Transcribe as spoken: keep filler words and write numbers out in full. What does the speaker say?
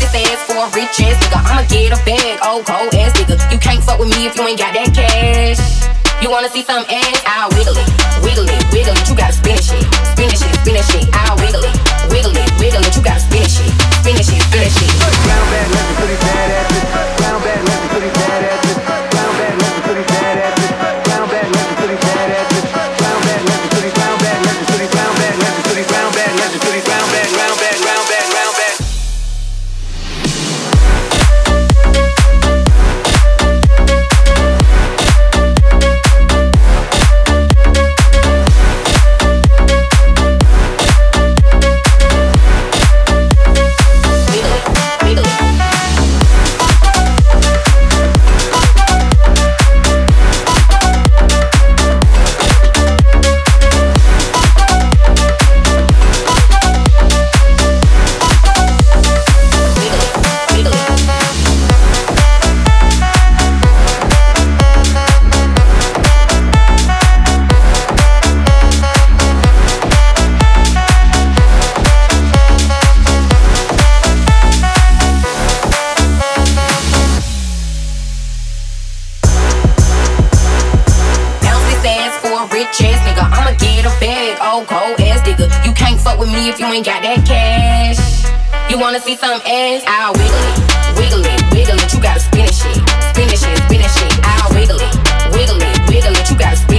this ass for a rich ass nigga. I'ma get a bag, old cold ass nigga. You can't fuck with me if you ain't got that cash. You wanna see some ass? I'll wiggle it, wiggle it, wiggle it. You gotta spin it shit, spin it shit, spin it shit. I'll wiggle it, wiggle it, wiggle it. You gotta spin it shit, spin it shit, spin it shit. Brown bag, let me put it bad asses. Brown bag, let me put it bad asses. Brown bag, let me put it bad asses. Brown bag, let me put it bad asses. Brown bag, let me put it brown bag, let me put it brown bag, let me put it brown bag, let me put it brown bag, brown bag, brown bag, brown bag. If you ain't got that cash, you wanna see some ass? I'll wiggle it, wiggle it, wiggle it. You gotta spin it shit, spin it shit, spin it shit. I'll wiggle it, wiggle it, wiggle it. You gotta spin